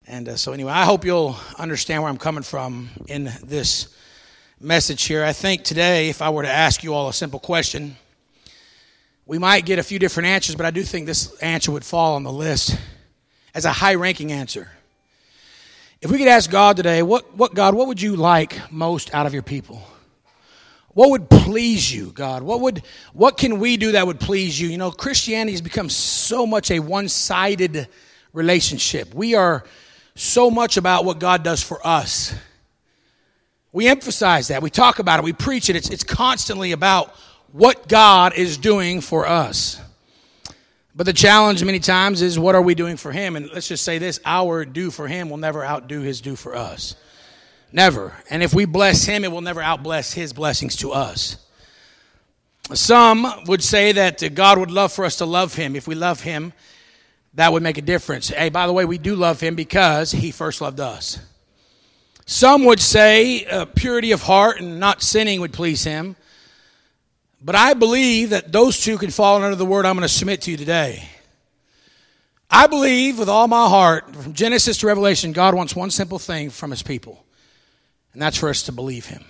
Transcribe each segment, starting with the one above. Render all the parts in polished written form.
And so anyway, I hope you'll understand where I'm coming from in this message here. I think today, if I were to ask you all a simple question, we might get a few different answers, but I do think this answer would fall on the list as a high-ranking answer. If we could ask God today, what would you like most out of your people? What would please you, God? What can we do that would please you? You know, Christianity has become so much a one-sided relationship. We are so much about what God does for us. We emphasize that. We talk about it. We preach it. It's constantly about what God is doing for us. But the challenge many times is, what are we doing for Him? And let's just say this, our due for Him will never outdo His due for us. Never. And if we bless Him, it will never outbless His blessings to us. Some would say that God would love for us to love Him. If we love Him, that would make a difference. Hey, by the way, we do love Him because He first loved us. Some would say purity of heart and not sinning would please Him. But I believe that those two can fall under the word I'm going to submit to you today. I believe with all my heart, from Genesis to Revelation, God wants one simple thing from His people. And that's for us to believe Him.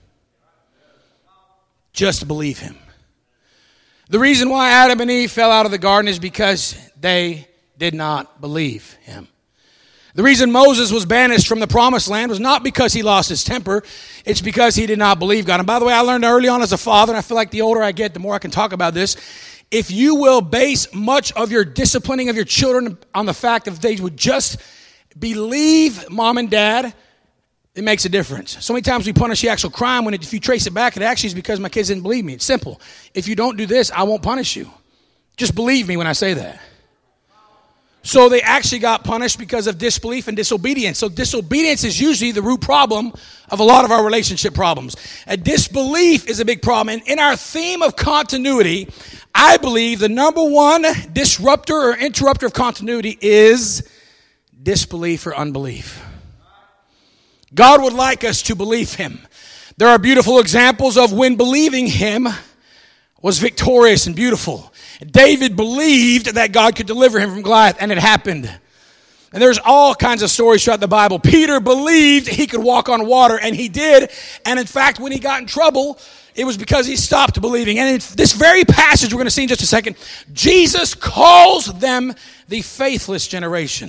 Just to believe Him. The reason why Adam and Eve fell out of the garden is because they did not believe Him. The reason Moses was banished from the promised land was not because he lost his temper. It's because he did not believe God. And by the way, I learned early on as a father, and I feel like the older I get, the more I can talk about this. If you will base much of your disciplining of your children on the fact that if they would just believe mom and dad, it makes a difference. So many times we punish the actual crime when if you trace it back, it actually is because my kids didn't believe me. It's simple. If you don't do this, I won't punish you. Just believe me when I say that. So they actually got punished because of disbelief and disobedience. So disobedience is usually the root problem of a lot of our relationship problems. A disbelief is a big problem. And in our theme of continuity, I believe the number one disruptor or interrupter of continuity is disbelief or unbelief. God would like us to believe Him. There are beautiful examples of when believing Him was victorious and beautiful. David believed that God could deliver him from Goliath, and it happened. And there's all kinds of stories throughout the Bible. Peter believed he could walk on water, and he did. And in fact, when he got in trouble, it was because he stopped believing. And in this very passage we're going to see in just a second, Jesus calls them the faithless generation.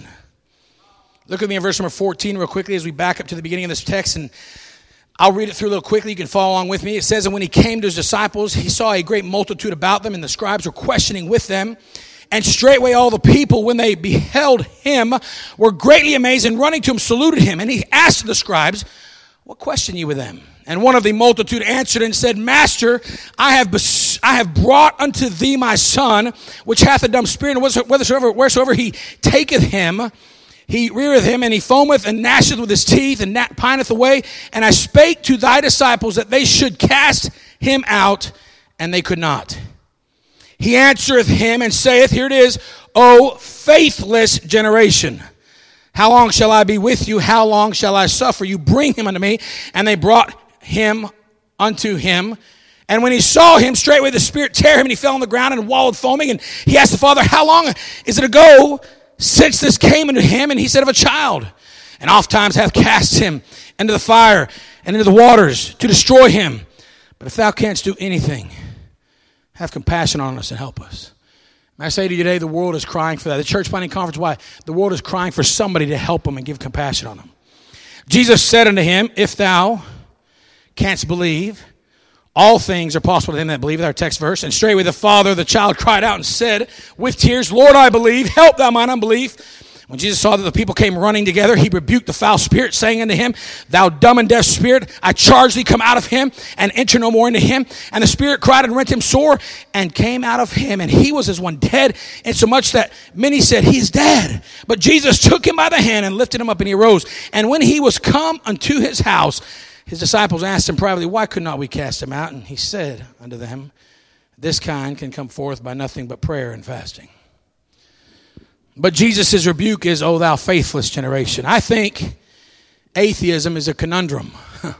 Look at me in verse number 14 real quickly as we back up to the beginning of this text, and I'll read it through a little quickly. You can follow along with me. It says, and when He came to His disciples, He saw a great multitude about them, and the scribes were questioning with them. And straightway all the people, when they beheld Him, were greatly amazed, and running to Him saluted Him. And He asked the scribes, what question ye with them? And one of the multitude answered and said, Master, I have brought unto thee my son, which hath a dumb spirit, and wheresoever he taketh him, he reareth him, and he foameth and gnasheth with his teeth, and pineth away. And I spake to thy disciples that they should cast him out, and they could not. He answereth him and saith, here it is, O faithless generation, how long shall I be with you? How long shall I suffer you? Bring him unto me. And they brought him unto him. And when he saw him, straightway the spirit tear him, and he fell on the ground and wallowed foaming. And he asked the father, how long is it ago since this came into him? And he said, of a child. And oft times hath cast him into the fire and into the waters to destroy him. But if thou canst do anything, have compassion on us and help us. And I say to you today, the world is crying for that. The church planting conference, why? The world is crying for somebody to help them and give compassion on them. Jesus said unto him, if thou canst believe, all things are possible to them that believe. Our text verse. And straightway the child cried out and said with tears, Lord, I believe, help thou mine unbelief. When Jesus saw that the people came running together, He rebuked the foul spirit, saying unto him, thou dumb and deaf spirit, I charge thee, come out of him, and enter no more into him. And the spirit cried and rent him sore, and came out of him. And he was as one dead, insomuch that many said, he is dead. But Jesus took him by the hand and lifted him up, and he arose. And when he was come unto his house, His disciples asked him privately, why could not we cast him out? And he said unto them, this kind can come forth by nothing but prayer and fasting. But Jesus' rebuke is, O thou faithless generation. I think atheism is a conundrum.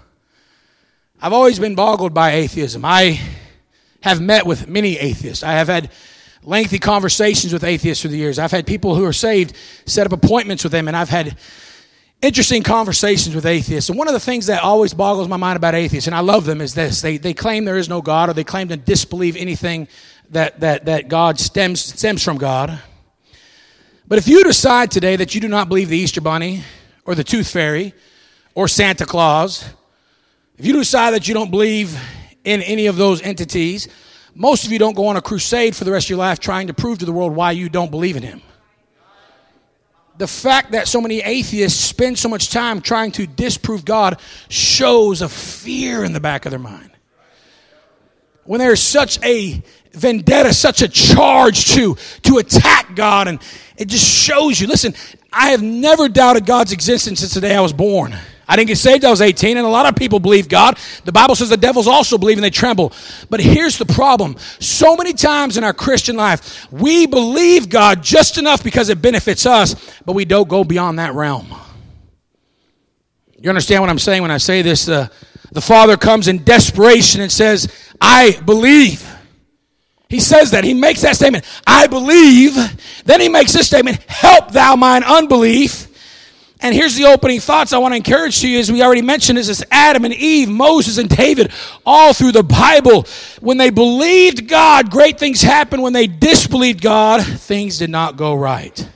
I've always been boggled by atheism. I have met with many atheists. I have had lengthy conversations with atheists through the years. I've had people who are saved set up appointments with them, and I've had interesting conversations with atheists. And one of the things that always boggles my mind about atheists, and I love them, is this. They claim there is no God, or they claim to disbelieve anything that God stems from God. But if you decide today that you do not believe the Easter Bunny or the Tooth Fairy or Santa Claus, if you decide that you don't believe in any of those entities, most of you don't go on a crusade for the rest of your life trying to prove to the world why you don't believe in him. The fact that so many atheists spend so much time trying to disprove God shows a fear in the back of their mind. When there's such a vendetta, such a charge to attack God, and it just shows you. Listen, I have never doubted God's existence since the day I was born. I didn't get saved, I was 18, and a lot of people believe God. The Bible says the devils also believe and they tremble. But here's the problem. So many times in our Christian life, we believe God just enough because it benefits us, but we don't go beyond that realm. You understand what I'm saying when I say this? The Father comes in desperation and says, I believe. He says that. He makes that statement, I believe. Then he makes this statement, help thou mine unbelief. And here's the opening thoughts I want to encourage to you, as we already mentioned, is Adam and Eve, Moses and David, all through the Bible. When they believed God, great things happened. When they disbelieved God, things did not go right.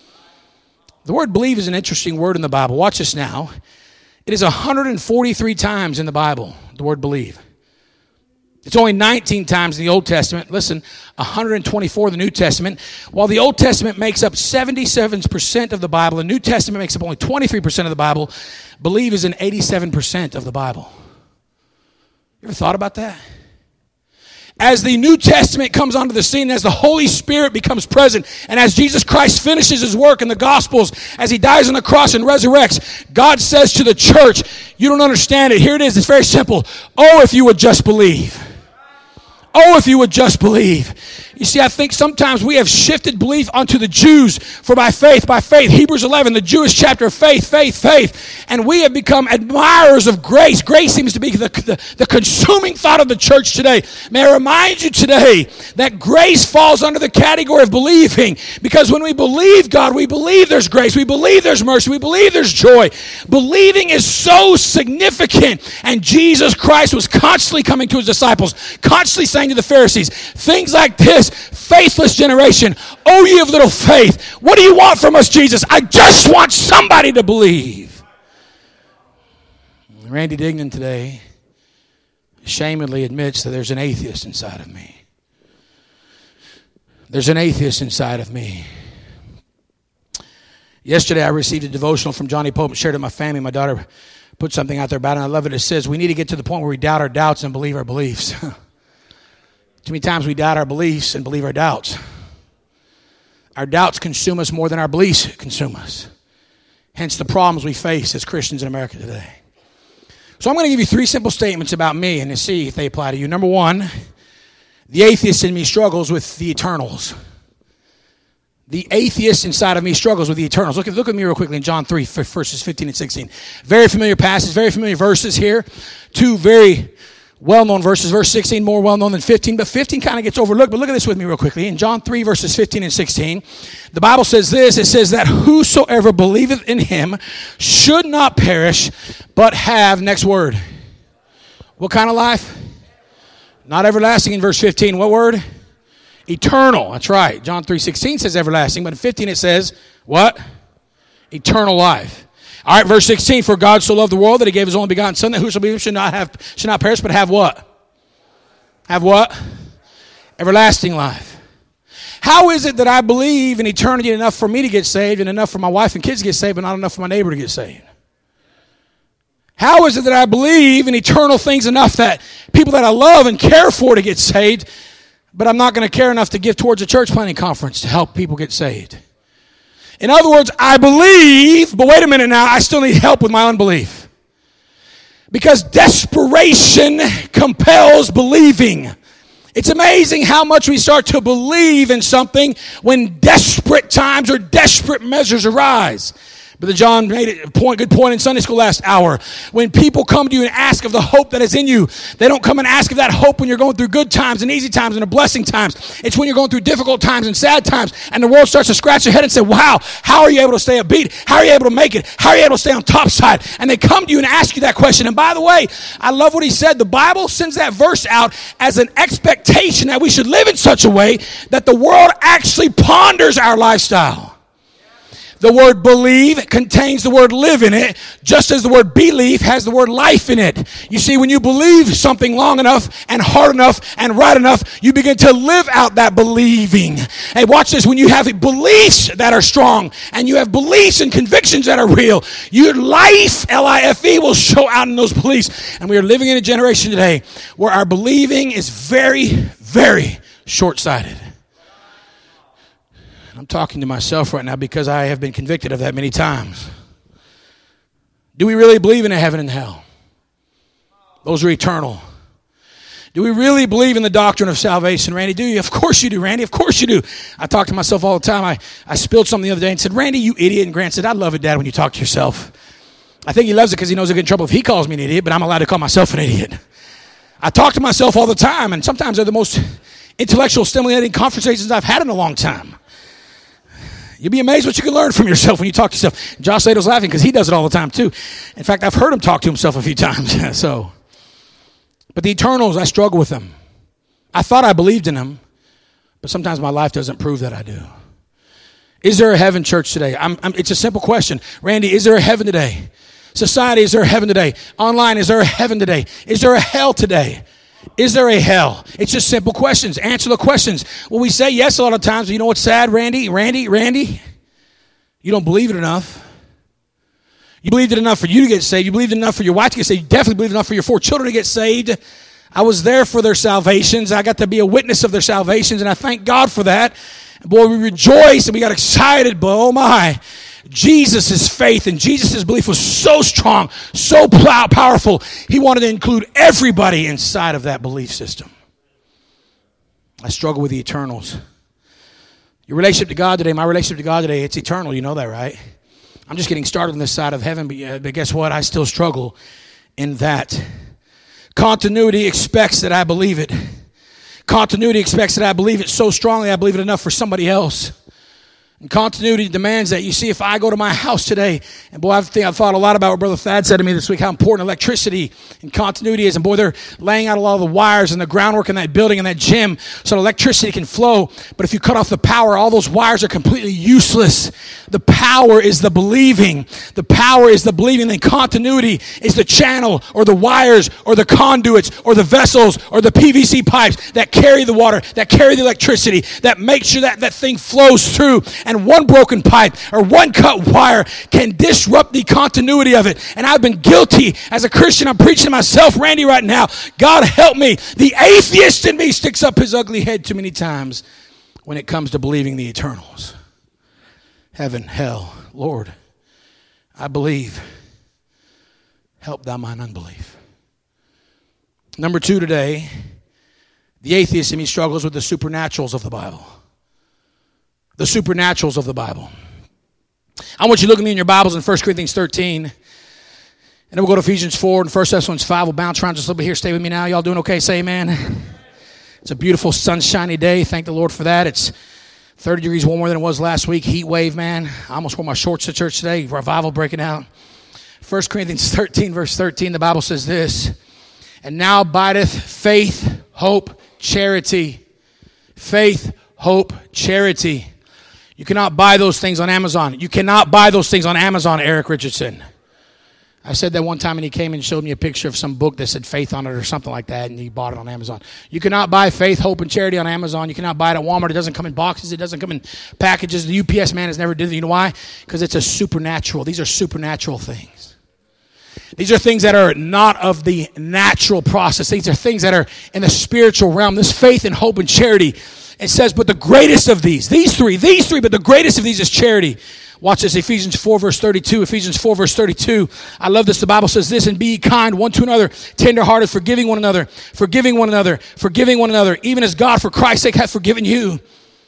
The word believe is an interesting word in the Bible. Watch this now. It is 143 times in the Bible, the word believe. It's only 19 times in the Old Testament. Listen, 124 in the New Testament. While the Old Testament makes up 77% of the Bible, the New Testament makes up only 23% of the Bible, believe is in 87% of the Bible. You ever thought about that? As the New Testament comes onto the scene, as the Holy Spirit becomes present, and as Jesus Christ finishes his work in the Gospels, as he dies on the cross and resurrects, God says to the church, you don't understand it. Here it is. It's very simple. Oh, if you would just believe. Oh, if you would just believe. You see, I think sometimes we have shifted belief onto the Jews for by faith. Hebrews 11, the Jewish chapter of faith. And we have become admirers of grace. Grace seems to be the consuming thought of the church today. May I remind you today that grace falls under the category of believing. Because when we believe God, we believe there's grace. We believe there's mercy. We believe there's joy. Believing is so significant. And Jesus Christ was constantly coming to his disciples, constantly saying to the Pharisees, things like this, faithless generation, oh ye of little faith, what do you want from us, Jesus? I just want somebody to believe. Randy Dignan today ashamedly admits that there's an atheist inside of me. There's an atheist inside of me. Yesterday I received a devotional from Johnny Pope and shared it with my family. My daughter put something out there about it, and I love it. It says, we need to get to the point where we doubt our doubts and believe our beliefs. Too many times we doubt our beliefs and believe our doubts. Our doubts consume us more than our beliefs consume us. Hence the problems we face as Christians in America today. So I'm going to give you 3 simple statements about me and to see if they apply to you. Number 1, the atheist in me struggles with the eternals. The atheist inside of me struggles with the eternals. Look at me real quickly in John 3, verses 15 and 16. Very familiar passages, very familiar verses here. 2 very well-known verses. Verse 16 more well-known than 15, but 15 kind of gets overlooked. But look at this with me real quickly. In John 3, verses 15 and 16, the Bible says this. It says that whosoever believeth in him should not perish, but have, next word, what kind of life? Not everlasting in verse 15. What word? Eternal. That's right. John 3:16 says everlasting, but in 15 it says what? Eternal life. All right, verse 16, for God so loved the world that he gave his only begotten Son, that whosoever believes should not perish, but have what? Have what? Everlasting life. How is it that I believe in eternity enough for me to get saved and enough for my wife and kids to get saved, but not enough for my neighbor to get saved? How is it that I believe in eternal things enough that people that I love and care for to get saved, but I'm not going to care enough to give towards a church planting conference to help people get saved? In other words, I believe, but wait a minute now, I still need help with my unbelief. Because desperation compels believing. It's amazing how much we start to believe in something when desperate times or desperate measures arise. Brother John made a good point in Sunday school last hour. When people come to you and ask of the hope that is in you, they don't come and ask of that hope when you're going through good times and easy times and the blessing times. It's when you're going through difficult times and sad times and the world starts to scratch their head and say, wow, how are you able to stay upbeat? How are you able to make it? How are you able to stay on top side? And they come to you and ask you that question. And by the way, I love what he said. The Bible sends that verse out as an expectation that we should live in such a way that the world actually ponders our lifestyle. The word believe contains the word live in it, just as the word belief has the word life in it. You see, when you believe something long enough and hard enough and right enough, you begin to live out that believing. Hey, watch this. When you have beliefs that are strong and you have beliefs and convictions that are real, your life, L-I-F-E, will show out in those beliefs. And we are living in a generation today where our believing is very, very short-sighted. I'm talking to myself right now because I have been convicted of that many times. Do we really believe in a heaven and hell? Those are eternal. Do we really believe in the doctrine of salvation, Randy? Do you? Of course you do, Randy. Of course you do. I talk to myself all the time. I spilled something the other day and said, Randy, you idiot. And Grant said, I love it, Dad, when you talk to yourself. I think he loves it because he knows he'll get in trouble if he calls me an idiot, but I'm allowed to call myself an idiot. I talk to myself all the time, and sometimes they're the most intellectual, stimulating conversations I've had in a long time. You'll be amazed what you can learn from yourself when you talk to yourself. Josh Lado's laughing because he does it all the time too. In fact, I've heard him talk to himself a few times. But the eternals, I struggle with them. I thought I believed in them, but sometimes my life doesn't prove that I do. Is there a heaven, church, today? It's a simple question. Randy, is there a heaven today? Society, is there a heaven today? Online, is there a heaven today? Is there a hell today? Is there a hell? It's just simple questions. Answer the questions. Well, we say yes a lot of times, but you know what's sad, Randy? You don't believe it enough. You believed it enough for you to get saved. You believed it enough for your wife to get saved. You definitely believed enough for your 4 children to get saved. I was there for their salvations. I got to be a witness of their salvations, and I thank God for that. Boy, we rejoiced and we got excited, but oh my, Jesus' faith and Jesus' belief was so strong, so powerful, he wanted to include everybody inside of that belief system. I struggle with the eternals. Your relationship to God today, my relationship to God today, it's eternal. You know that, right? I'm just getting started on this side of heaven, but guess what? I still struggle in that. Continuity expects that I believe it. Continuity expects that I believe it so strongly I believe it enough for somebody else. And continuity demands that. You see, if I go to my house today, and boy, I've thought a lot about what Brother Thad said to me this week, how important electricity and continuity is. And boy, they're laying out a lot of the wires and the groundwork in that building and that gym so the electricity can flow. But if you cut off the power, all those wires are completely useless. The power is the believing. The power is the believing. And continuity is the channel or the wires or the conduits or the vessels or the PVC pipes that carry the water, that carry the electricity, that make sure that that thing flows through. And one broken pipe or one cut wire can disrupt the continuity of it. And I've been guilty as a Christian. I'm preaching to myself, Randy, right now. God help me. The atheist in me sticks up his ugly head too many times when it comes to believing the eternals. Heaven, hell, Lord, I believe. Help thou mine unbelief. Number 2 today, the atheist in me struggles with the supernaturals of the Bible. The supernaturals of the Bible. I want you to look at me in your Bibles in 1 Corinthians 13. And then we'll go to Ephesians 4 and 1 Thessalonians 5. We'll bounce around just a little bit here. Stay with me now. Y'all doing okay? Say amen. It's a beautiful sunshiny day. Thank the Lord for that. It's 30 degrees warmer than it was last week. Heat wave, man. I almost wore my shorts to church today. Revival breaking out. 1 Corinthians 13, verse 13, the Bible says this. And now abideth faith, hope, charity. Faith, hope, charity. You cannot buy those things on Amazon. You cannot buy those things on Amazon, Eric Richardson. I said that one time and he came and showed me a picture of some book that said faith on it or something like that, and he bought it on Amazon. You cannot buy faith, hope, and charity on Amazon. You cannot buy it at Walmart. It doesn't come in boxes. It doesn't come in packages. The UPS man has never did it. You know why? Because it's a supernatural. These are supernatural things. These are things that are not of the natural process. These are things that are in the spiritual realm. This faith and hope and charity. It says, but the greatest of these three, but the greatest of these is charity. Watch this, Ephesians 4, verse 32. Ephesians 4, verse 32. I love this. The Bible says this, and be ye kind one to another, tenderhearted, forgiving one another, even as God for Christ's sake hath forgiven you.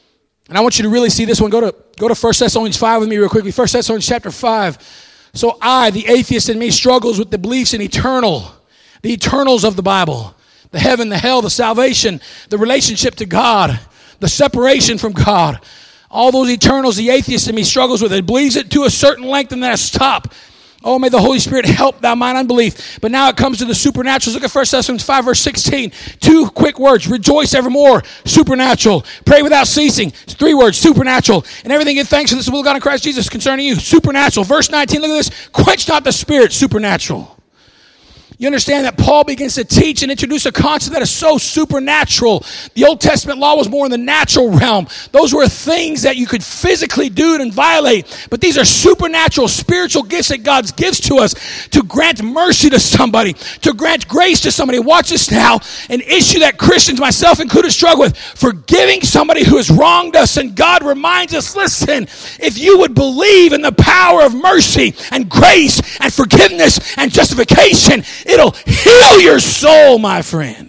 And I want you to really see this one. Go to 1 Thessalonians 5 with me real quickly. 1 Thessalonians chapter 5. So I, the atheist in me, struggles with the beliefs in the eternals of the Bible. The heaven, the hell, the salvation, the relationship to God, the separation from God. All those eternals, the atheist in me struggles with it. Believes it to a certain length and then a stop. Oh, may the Holy Spirit help thou mine unbelief. But now it comes to the supernaturals. Look at 1 Thessalonians 5, verse 16. 2 quick words. Rejoice evermore. Supernatural. Pray without ceasing. 3 words. Supernatural. And everything give thanks to this will of God in Christ Jesus concerning you. Supernatural. Verse 19, look at this. Quench not the spirit. Supernatural. You understand that Paul begins to teach and introduce a concept that is so supernatural. The Old Testament law was more in the natural realm. Those were things that you could physically do and violate. But these are supernatural, spiritual gifts that God gives to us to grant mercy to somebody, to grant grace to somebody. Watch this now. An issue that Christians, myself included, struggle with. Forgiving somebody who has wronged us. And God reminds us, listen, if you would believe in the power of mercy and grace and forgiveness and justification, it'll heal your soul, my friend.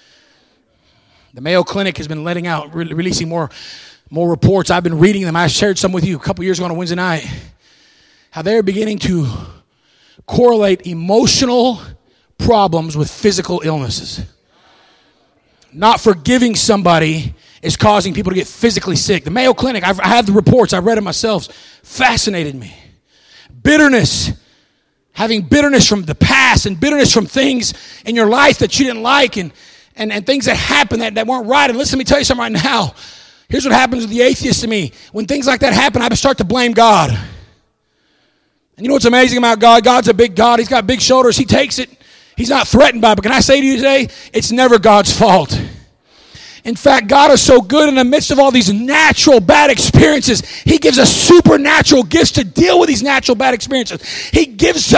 The Mayo Clinic has been releasing more reports. I've been reading them. I shared some with you a couple years ago on a Wednesday night. How they're beginning to correlate emotional problems with physical illnesses. Not forgiving somebody is causing people to get physically sick. The Mayo Clinic, I have the reports. I read them myself. Fascinated me. Bitterness. Having bitterness from the past and bitterness from things in your life that you didn't like and things that happened that weren't right. And listen, let me tell you something right now. Here's what happens with the atheist to me. When things like that happen, I start to blame God. And you know what's amazing about God? God's a big God. He's got big shoulders. He takes it. He's not threatened by it. But can I say to you today, it's never God's fault. In fact, God is so good in the midst of all these natural bad experiences. He gives us supernatural gifts to deal with these natural bad experiences. He gifts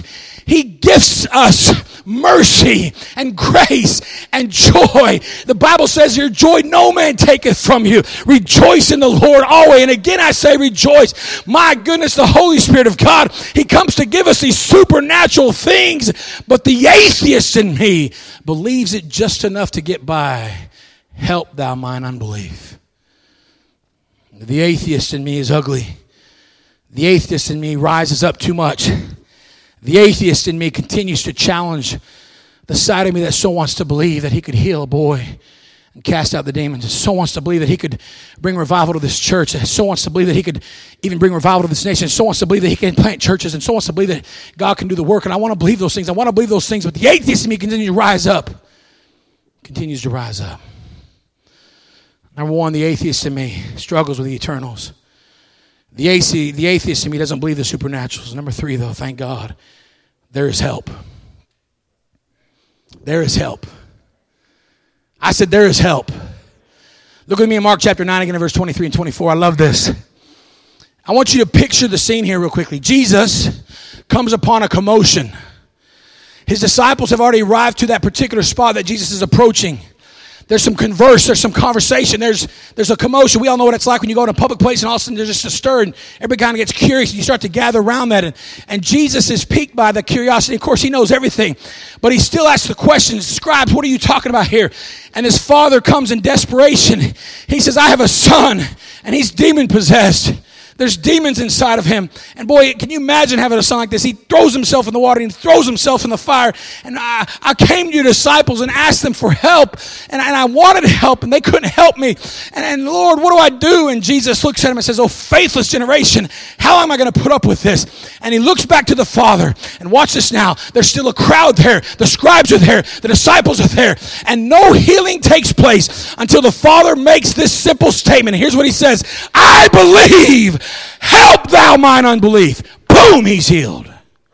us mercy and grace and joy. The Bible says your joy no man taketh from you. Rejoice in the Lord always. And again I say rejoice. My goodness, the Holy Spirit of God, He comes to give us these supernatural things. But the atheist in me believes it just enough to get by. Help thou mine unbelief. The atheist in me is ugly. The atheist in me rises up too much. The atheist in me continues to challenge the side of me that so wants to believe that he could heal a boy and cast out the demons. So wants to believe that he could bring revival to this church. So wants to believe that he could even bring revival to this nation. So wants to believe that he can plant churches. And so wants to believe that God can do the work. And I want to believe those things. I want to believe those things. But the atheist in me continues to rise up. Continues to rise up. Number one, the atheist in me struggles with the eternals. The atheist in me doesn't believe the supernaturals. Number three, though, thank God, there is help. There is help. I said there is help. Look with me in Mark chapter 9 again, verse 23 and 24. I love this. I want you to picture the scene here real quickly. Jesus comes upon a commotion. His disciples have already arrived to that particular spot that Jesus is approaching. There's some there's some conversation, there's a commotion. We all know what it's like when you go to a public place and all of a sudden there's just a stir and everybody kind of gets curious and you start to gather around that. And Jesus is piqued by the curiosity. Of course, he knows everything, but he still asks the questions. Scribes, what are you talking about here? And his father comes in desperation. He says, I have a son and he's demon possessed. There's demons inside of him. And boy, can you imagine having a son like this? He throws himself in the water and throws himself in the fire. And I came to your disciples and asked them for help. And I wanted help and they couldn't help me. And Lord, what do I do? And Jesus looks at him and says, oh, faithless generation, how am I going to put up with this? And he looks back to the Father. And watch this now. There's still a crowd there. The scribes are there. The disciples are there. And no healing takes place until the Father makes this simple statement. Here's what he says. I believe. Help thou mine unbelief. Boom, he's healed.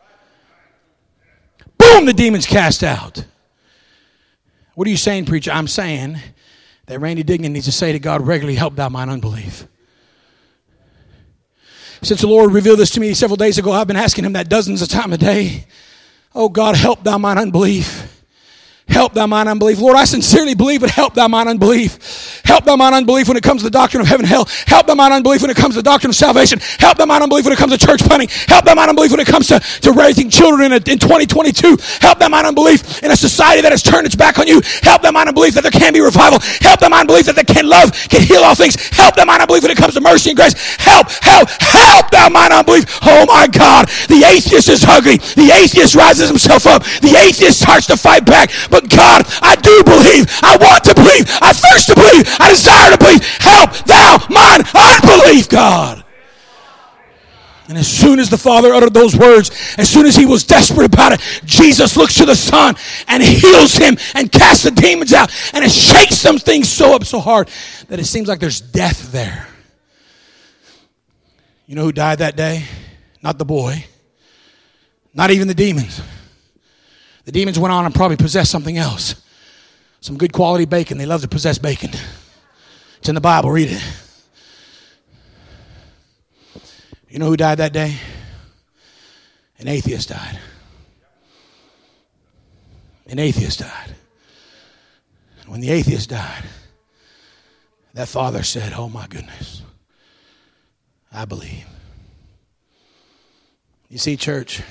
Boom, the demon's cast out. What are you saying, preacher? I'm saying that Randy Dignan needs to say to God regularly, help thou mine unbelief. Since the Lord revealed this to me several days ago, I've been asking him that dozens of times a day. Oh God, help thou mine unbelief. Help thou mine unbelief. Lord, I sincerely believe, but help thou mine unbelief. Help thou mine unbelief when it comes to the doctrine of heaven and hell. Help thou mine unbelief when it comes to the doctrine of salvation. Help thou mine unbelief when it comes to church planting. Help thou mine unbelief when it comes to raising children in 2022. Help thou mine unbelief in a society that has turned its back on you. Help thou mine unbelief that there can be revival. Help thou mine unbelief that they can love, can heal all things. Help thou mine unbelief when it comes to mercy and grace. Help thou mine unbelief. Oh my God, the atheist is ugly. The atheist rises himself up. The atheist starts to fight back. But God, I do believe. I want to believe. I thirst to believe. I desire to believe. Help thou mine unbelief, God. And as soon as the Father uttered those words, as soon as he was desperate about it, Jesus looks to the Son and heals him and casts the demons out. And it shakes some things so hard that it seems like there's death there. You know who died that day? Not the boy. Not even the demons. The demons went on and probably possessed something else. Some good quality bacon. They love to possess bacon. It's in the Bible. Read it. You know who died that day? An atheist died. An atheist died. And when the atheist died, that father said, oh my goodness, I believe. You see, church,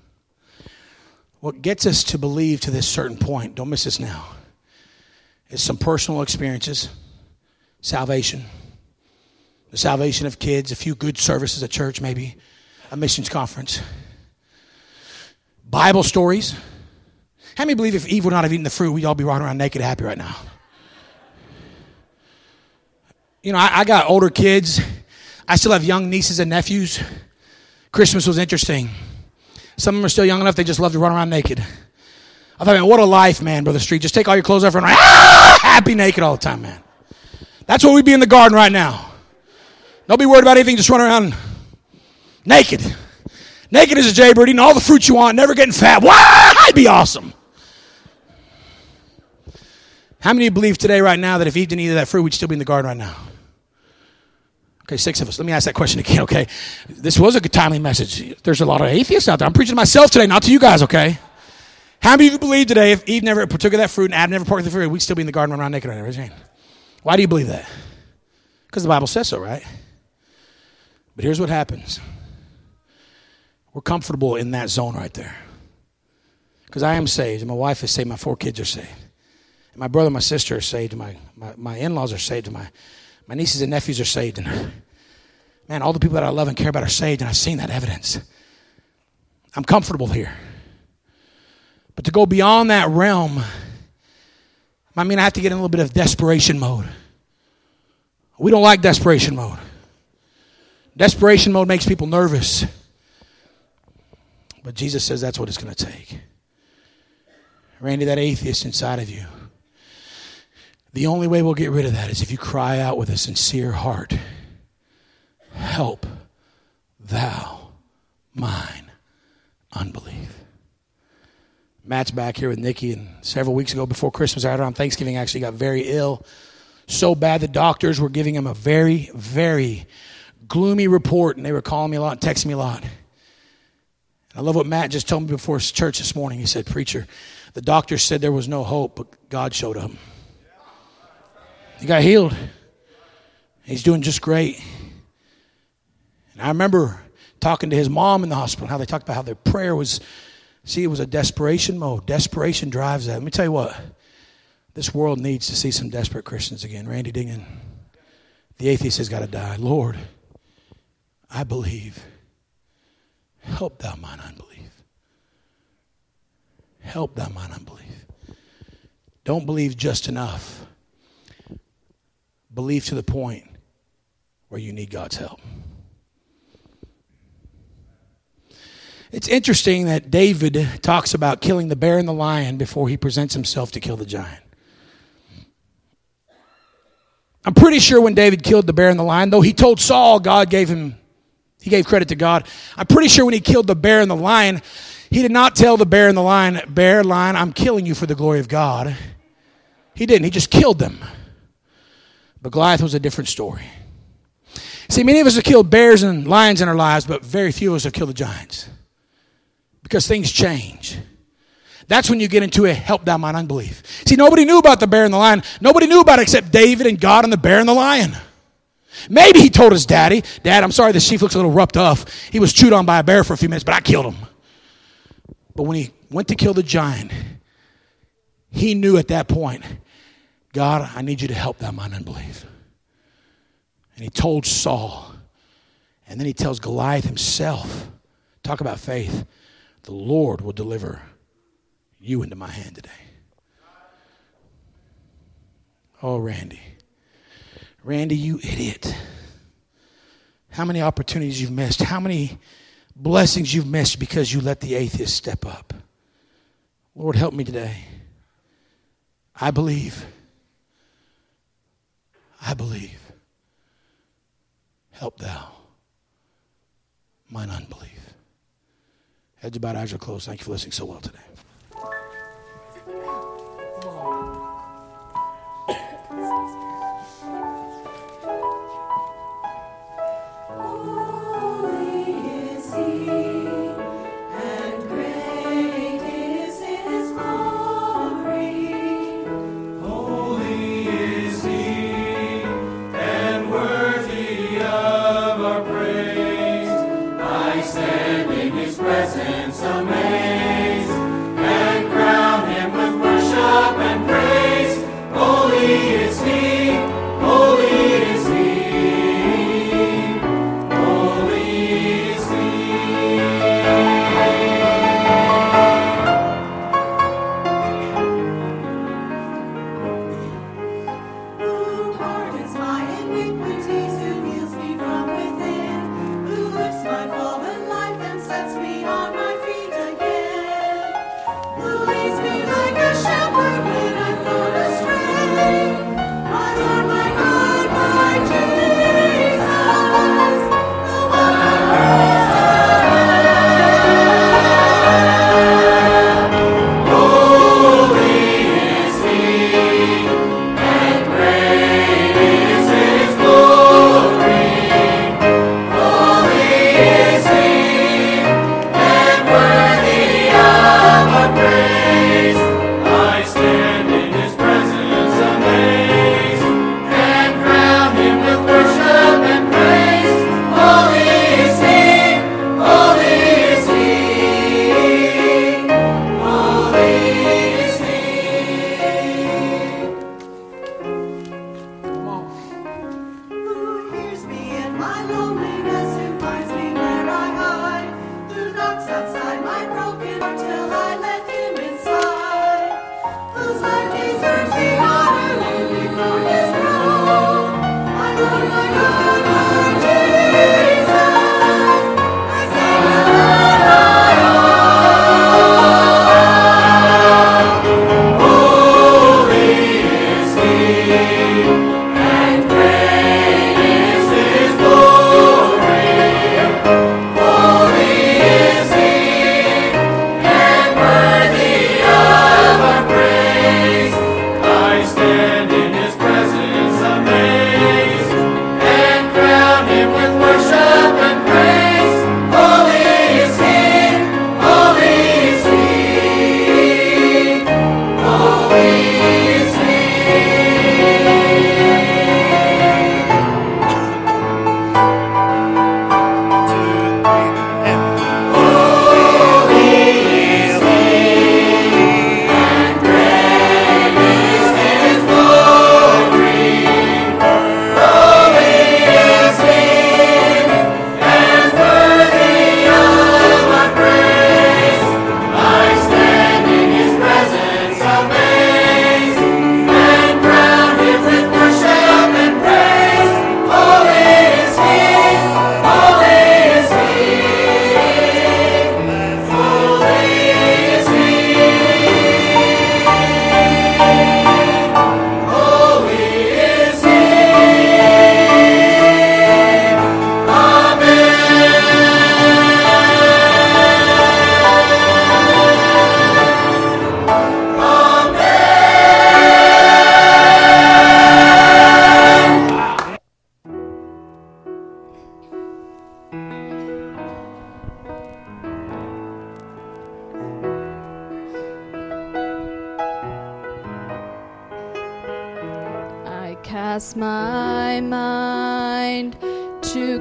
what gets us to believe to this certain point, don't miss this now, is some personal experiences, salvation, the salvation of kids, a few good services at church, maybe a missions conference, Bible stories. How many believe if Eve would not have eaten the fruit, we'd all be running around naked happy right now? You know, I got older kids. I still have young nieces and nephews. Christmas was interesting. Some of them are still young enough, they just love to run around naked. I thought, man, what a life, man, Brother Street. Just take all your clothes off and run around, happy naked all the time, man. That's what we'd be in the garden right now. Don't be worried about anything, just run around naked. Naked as a jaybird, eating all the fruit you want, never getting fat. Wow, I'd be awesome. How many believe today, right now, that if Eve didn't eat that fruit, we'd still be in the garden right now? Okay, 6 of us. Let me ask that question again, okay? This was a good timely message. There's a lot of atheists out there. I'm preaching to myself today, not to you guys, okay? How many of you believe today if Eve never partook of that fruit and Adam never partook of the fruit, we'd still be in the garden running around naked right now? Raise your hand. Why do you believe that? Because the Bible says so, right? But here's what happens. We're comfortable in that zone right there. Because I am saved, and my wife is saved, my 4 kids are saved. And my brother and my sister are saved, and my in-laws are saved, and my nieces and nephews are saved. And man, all the people that I love and care about are saved, and I've seen that evidence. I'm comfortable here. But to go beyond that realm, I mean, I have to get in a little bit of desperation mode. We don't like desperation mode. Desperation mode makes people nervous. But Jesus says that's what it's going to take. Randy, that atheist inside of you, the only way we'll get rid of that is if you cry out with a sincere heart, help thou mine unbelief. Matt's back here with Nikki, and several weeks ago before Christmas, right around Thanksgiving, actually got very ill. So bad the doctors were giving him a very, very gloomy report, and they were calling me a lot, texting me a lot. I love what Matt just told me before church this morning. He said, preacher, the doctor said there was no hope, but God showed him. He got healed. He's doing just great. And I remember talking to his mom in the hospital, how they talked about how their prayer was, see, it was a desperation mode. Desperation drives that. Let me tell you what. This world needs to see some desperate Christians again. Randy Dingen, the atheist has got to die. Lord, I believe. Help thou mine unbelief. Help thou mine unbelief. Don't believe just enough. Believe to the point where you need God's help. It's interesting that David talks about killing the bear and the lion before he presents himself to kill the giant. I'm pretty sure when David killed the bear and the lion, though he told Saul, he gave credit to God. I'm pretty sure when he killed the bear and the lion, he did not tell the bear and the lion, bear, lion, I'm killing you for the glory of God. He didn't. He just killed them. But Goliath was a different story. See, many of us have killed bears and lions in our lives, but very few of us have killed the giants. Because things change. That's when you get into a help thou mine unbelief. See, nobody knew about the bear and the lion. Nobody knew about it except David and God and the bear and the lion. Maybe he told his daddy, Dad, I'm sorry the sheep looks a little roughed off. He was chewed on by a bear for a few minutes, but I killed him. But when he went to kill the giant, he knew at that point, God, I need you to help thou mine unbelief. And he told Saul, and then he tells Goliath himself, talk about faith, the Lord will deliver you into my hand today. Oh, Randy. Randy, you idiot. How many opportunities you've missed. How many blessings you've missed because you let the atheist step up. Lord, help me today. I believe. I believe. Help thou mine unbelief. Heads bowed, eyes are closed. Thank you for listening so well today. cast my mind to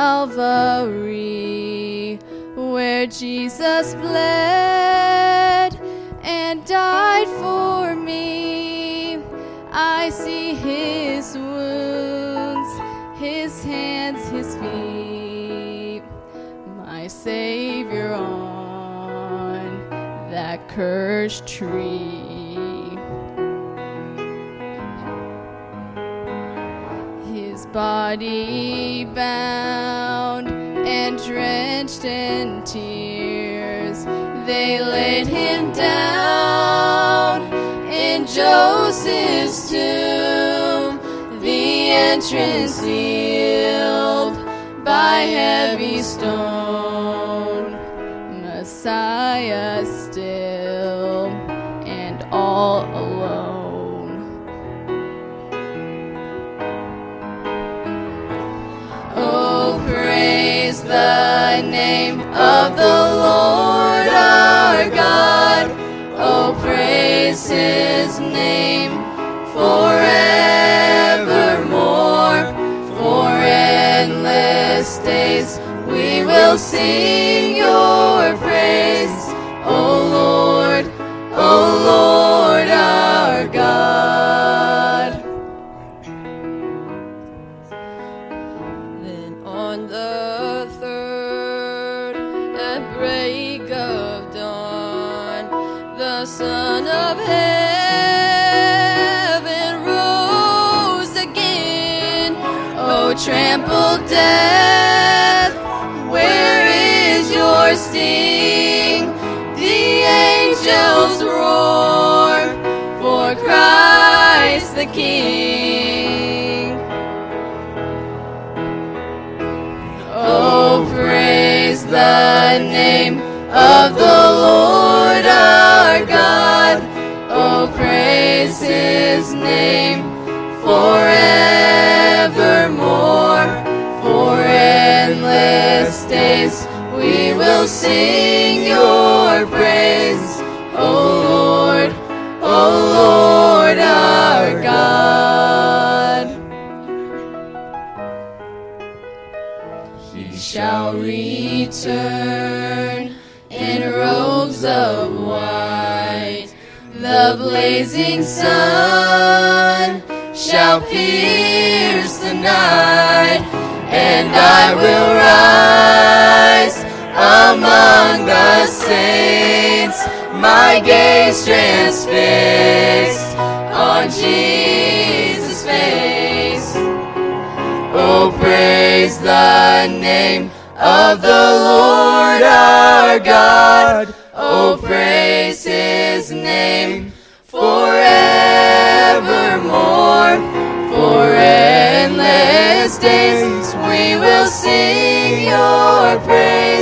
Calvary, where Jesus bled and died for me. I see his wounds, his hands, his feet, my Savior on that cursed tree. His body bound and drenched in tears, they laid him down in Joseph's tomb, the entrance sealed by heavy stone. Messiah still and all alone. Oh, praise the name of the Lord our God. Oh, praise his name forevermore. For endless days we will sing your praise, O Lord our God. Then on the third, at break of dawn, the Son of Heaven rose again. O trampled death, where is your sting? The angels roar for Christ the King. Oh, praise the name of the Lord our God. Oh, praise his name forevermore. For endless days we will sing your praise, O Lord our God. He shall return in robes of white, the blazing sun shall pierce the night, and I will rise among the saints, my gaze transfixed on Jesus' face. Oh, praise the name of the Lord our God. Oh, praise his name forevermore. For endless days we will sing your praise,